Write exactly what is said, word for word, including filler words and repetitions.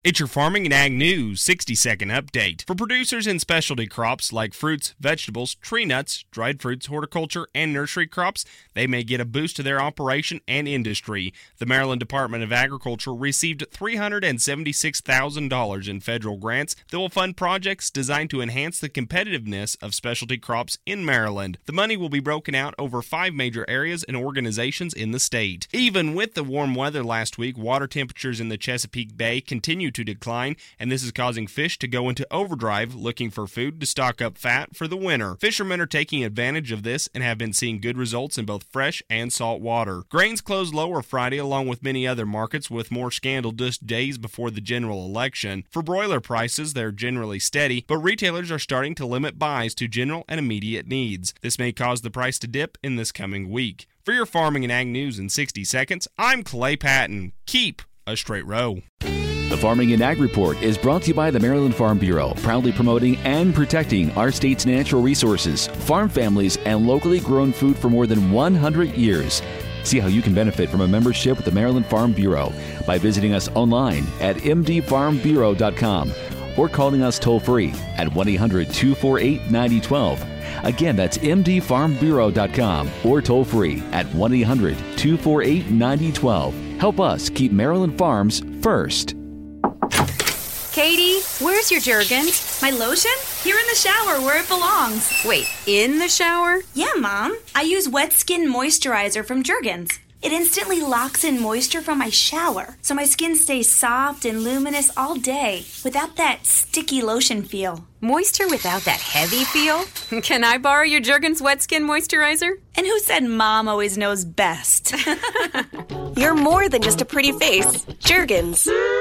It's your Farming and Ag News sixty second update. For producers in specialty crops like fruits, vegetables, tree nuts, dried fruits, horticulture, and nursery crops, they may get a boost to their operation and industry. The Maryland Department of Agriculture received three hundred seventy-six thousand dollars in federal grants that will fund projects designed to enhance the competitiveness of specialty crops in Maryland. The money will be broken out over five major areas and organizations in the state. Even with the warm weather last week, water temperatures in the Chesapeake Bay continue to decline, and this is causing fish to go into overdrive looking for food to stock up fat for the winter. Fishermen are taking advantage of this and have been seeing good results in both fresh and salt water. Grains closed lower Friday along with many other markets, with more scandal just days before the general election. For broiler prices, they're generally steady, but retailers are starting to limit buys to general and immediate needs. This may cause the price to dip in this coming week. For your Farming and Ag News in sixty seconds, I'm Clay Patton. Keep a straight row. The Farming and Ag Report is brought to you by the Maryland Farm Bureau, proudly promoting and protecting our state's natural resources, farm families, and locally grown food for more than one hundred years. See how you can benefit from a membership with the Maryland Farm Bureau by visiting us online at m d farm bureau dot com or calling us toll-free at one eight hundred two four eight nine zero one two. Again, that's m d farm bureau dot com or toll-free at one eight hundred two four eight nine zero one two. Help us keep Maryland farms first. Katie, where's your Jergens? My lotion? Here in the shower where it belongs. Wait, in the shower? Yeah, Mom. I use Wet Skin Moisturizer from Jergens. It instantly locks in moisture from my shower, so my skin stays soft and luminous all day without that sticky lotion feel. Moisture without that heavy feel? Can I borrow your Jergens Wet Skin Moisturizer? And who said Mom always knows best? You're more than just a pretty face. Jergens.